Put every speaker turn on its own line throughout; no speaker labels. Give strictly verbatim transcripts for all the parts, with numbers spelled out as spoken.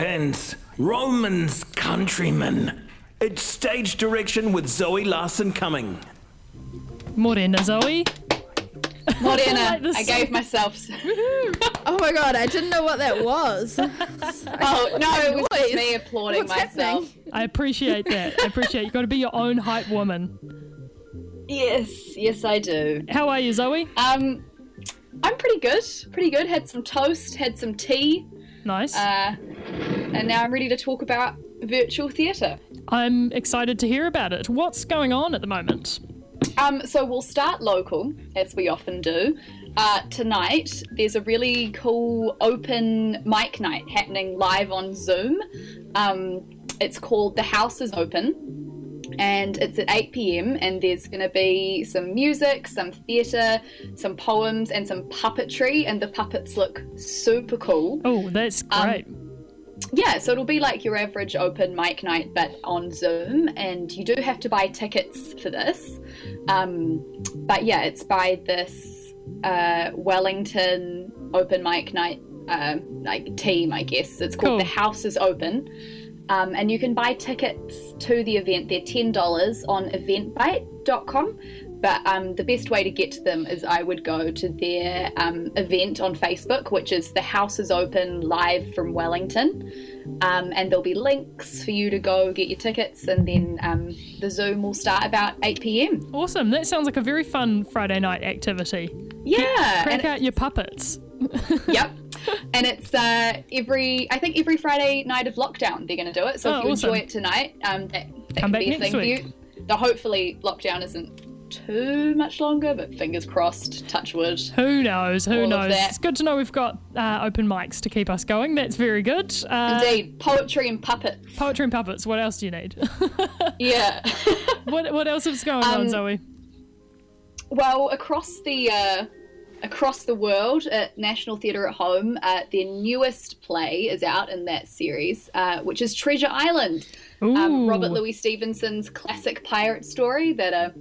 hands. Roman's Countrymen. It's stage direction with Zoe Larson Cumming.
Morena, Zoe.
Morena,
Like
I gave myself...
Oh my god, I didn't know what that was.
Oh, no, it was just me applauding
What's
myself.
happening?
I appreciate that. I appreciate you've got to be your own hype woman.
Yes, yes I do.
How are you, Zoe?
Um, I'm pretty good, pretty good. Had some toast, had some tea,
Nice.
uh, and now I'm ready to talk about virtual theatre.
I'm excited to hear about it. What's going on at the moment?
Um, so we'll start local, as we often do. Uh, tonight, there's a really cool open mic night happening live on Zoom. Um, it's called The House is Open, and it's at eight p.m, and there's going to be some music, some theatre, some poems, and some puppetry, and the puppets look super cool.
Oh, that's
Um,
great.
Yeah, so it'll be like your average open mic night, but on Zoom, and you do have to buy tickets for this. Um, but yeah, it's by this uh, Wellington open mic night uh, like team, I guess. It's called
Cool.
The House is Open, um, and you can buy tickets to the event. They're ten dollars on eventbrite dot com. But um, the best way to get to them is I would go to their um, event on Facebook, which is The House is Open Live from Wellington. Um, and there'll be links for you to go get your tickets, and then um, the Zoom will start about eight p.m.
Awesome. That sounds like a very fun Friday night activity.
Yeah.
Crank
and
out your puppets.
Yep. And it's uh, every, I think every Friday night of lockdown they're going to do it. So
Oh,
if you
awesome.
enjoy it tonight, um, that, that
Come
can
back
be a
next
thing
week.
for you. Though hopefully lockdown isn't too much longer, but fingers crossed, touch wood.
Who knows? Who
All of
knows?
that.
It's good to know we've got uh, open mics to keep us going. That's very good. Uh,
Indeed, poetry and puppets.
Poetry and puppets. What else do you need?
Yeah.
what What else is going on,
Um,
Zoe?
Well, across the uh, across the world at National Theatre at Home, uh, their newest play is out in that series, uh, which is Treasure Island. Um,
Ooh.
Robert Louis Stevenson's classic pirate story that are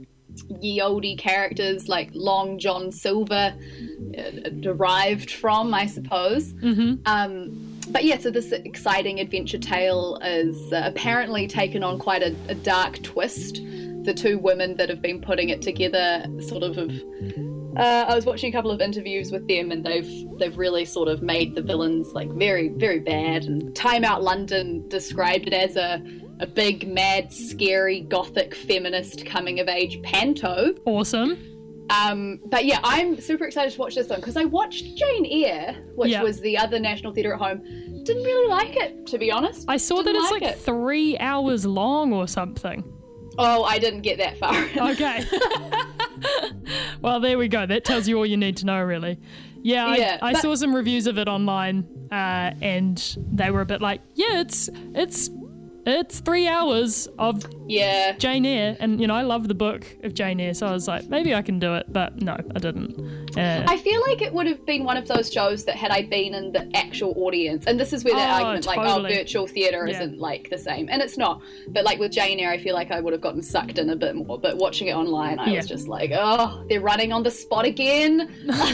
ye olde characters like Long John Silver uh, derived from, I suppose.
Mm-hmm.
Um, but yeah, so this exciting adventure tale is uh, apparently taken on quite a, a dark twist. The two women that have been putting it together sort of have. Uh, I was watching a couple of interviews with them, and they've they've really sort of made the villains like very very bad. And Time Out London described it as a a big, mad, scary, gothic, feminist coming of age panto.
Awesome.
Um, but yeah, I'm super excited to watch this one because I watched Jane Eyre, which
Yeah.
was the other National Theatre at Home. Didn't really like it, to be honest.
I saw
Didn't
that it's like
it.
three hours long or something.
Oh, I didn't get that far.
Okay. Well, there we go. That tells you all you need to know, really. Yeah, I,
Yeah,
I
but-
saw some reviews of it online, uh, and they were a bit like, "Yeah, it's it's it's three hours of
Yeah.
Jane Eyre," and you know, I love the book of Jane Eyre, so I was like, maybe I can do it, but no, I didn't. Uh,
I feel like it would have been one of those shows that had I been in the actual audience, and this is where that
Oh,
argument, like,
totally.
oh, virtual theatre
Yeah.
isn't like the same, and it's not. But like with Jane Eyre, I feel like I would have gotten sucked in a bit more. But watching it online, I
Yeah.
was just like, oh, they're running on the spot again.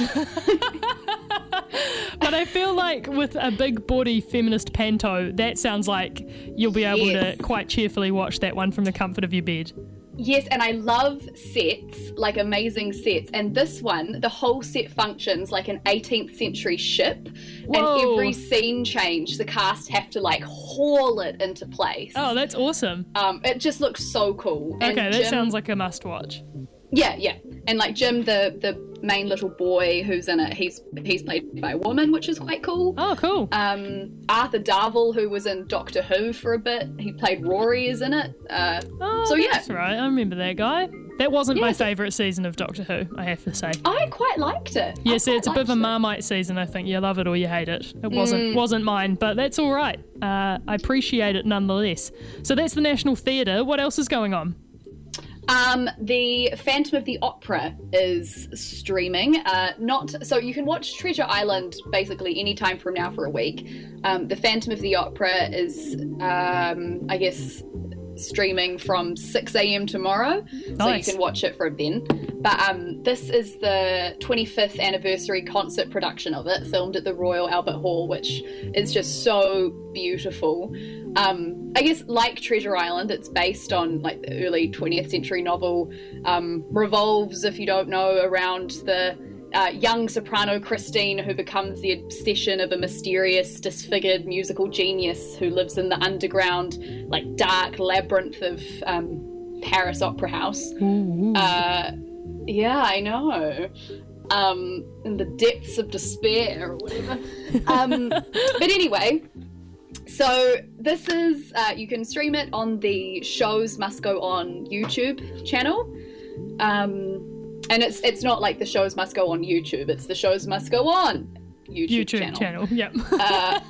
But I feel like with a big body feminist panto, that sounds like you'll be able
Yes.
to quite cheerfully watch that one from the comfort of your bed.
Yes, and I love sets, like amazing sets. And this one, the whole set functions like an eighteenth century ship.
Whoa.
And every scene change, the cast have to like haul it into place.
Oh, that's awesome.
Um, it just looks so cool. And
Okay, that
Jim-
sounds like a must watch.
Yeah, yeah. And like Jim, the the main little boy who's in it, he's he's played by a woman, which is quite cool.
Oh, cool.
Um, Arthur Darvill, who was in Doctor Who for a bit, he played Rory, is in it. Uh,
Oh,
so yeah.
that's right. I remember that guy. That wasn't my
Yeah, so-
favourite season of Doctor Who, I have to say.
I quite liked it. I
Yeah, see,
quite
it's a bit of a
liked it.
Marmite season, I think. You love it or you hate it. It wasn't
Mm.
wasn't mine, but that's all right. Uh, I appreciate it nonetheless. So that's the National Theatre. What else is going on?
Um, the Phantom of the Opera is streaming. Uh, not so you can watch Treasure Island basically any time from now for a week. Um, the Phantom of the Opera is, um, I guess, streaming from six a.m. tomorrow, so
Nice.
you can watch it from then. But um, this is the twenty-fifth anniversary concert production of it, filmed at the Royal Albert Hall, which is just so beautiful. Um, I guess like Treasure Island, it's based on like the early twentieth century novel, um, revolves, if you don't know, around the uh, young soprano Christine, who becomes the obsession of a mysterious, disfigured musical genius who lives in the underground, like dark labyrinth of um, Paris Opera House. Uh, yeah, I know. Um, in the depths of despair or whatever. Um, but anyway. So this is, uh, you can stream it on the Shows Must Go On YouTube channel. Um, and it's it's not like the Shows Must Go On YouTube, it's the Shows Must Go On YouTube,
YouTube channel.
channel.
Yep.
Uh,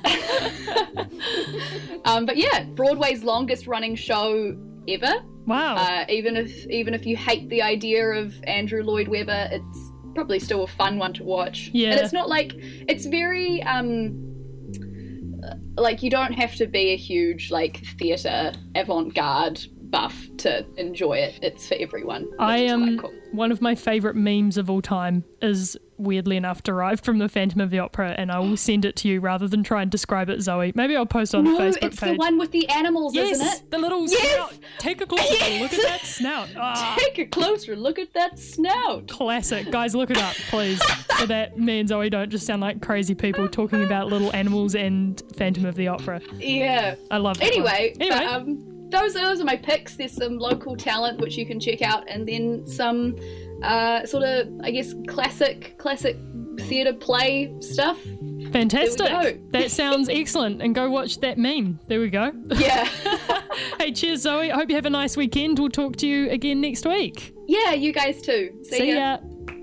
um, but yeah, Broadway's longest running show ever.
Wow.
Uh, even if even if you hate the idea of Andrew Lloyd Webber, it's probably still a fun one to watch.
Yeah.
And it's not like, it's very... Um, like, you don't have to be a huge like theatre avant-garde buff to enjoy it. It's for everyone. Which
I
is
am
quite cool.
one of my favourite memes of all time is weirdly enough derived from the Phantom of the Opera, and I will send it to you rather than try and describe it, Zoe. Maybe I'll post it on
No,
the Facebook
it's
page.
the one with the animals,
yes,
isn't it?
the little
Yes!
snout. Take a closer
Yes!
look at that snout. Ah,
Take a closer look at that snout.
classic. Guys, look it up, please, so that me and Zoe don't just sound like crazy people talking about little animals and Phantom of the Opera.
Yeah.
I love that
Anyway,
one. Anyway.
but, um, those are, those are my picks. There's some local talent which you can check out, and then some uh, sort of, I guess, classic classic theatre play stuff.
Fantastic.
There we go.
That sounds excellent. And go watch that meme. There we go.
Yeah.
Hey, cheers, Zoe. I hope you have a nice weekend. We'll talk to you again next week.
Yeah, you guys too. See,
See ya.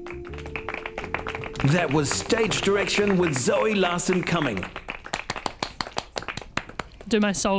That was Stage Direction with Zoe Larson Cumming.
Do my soul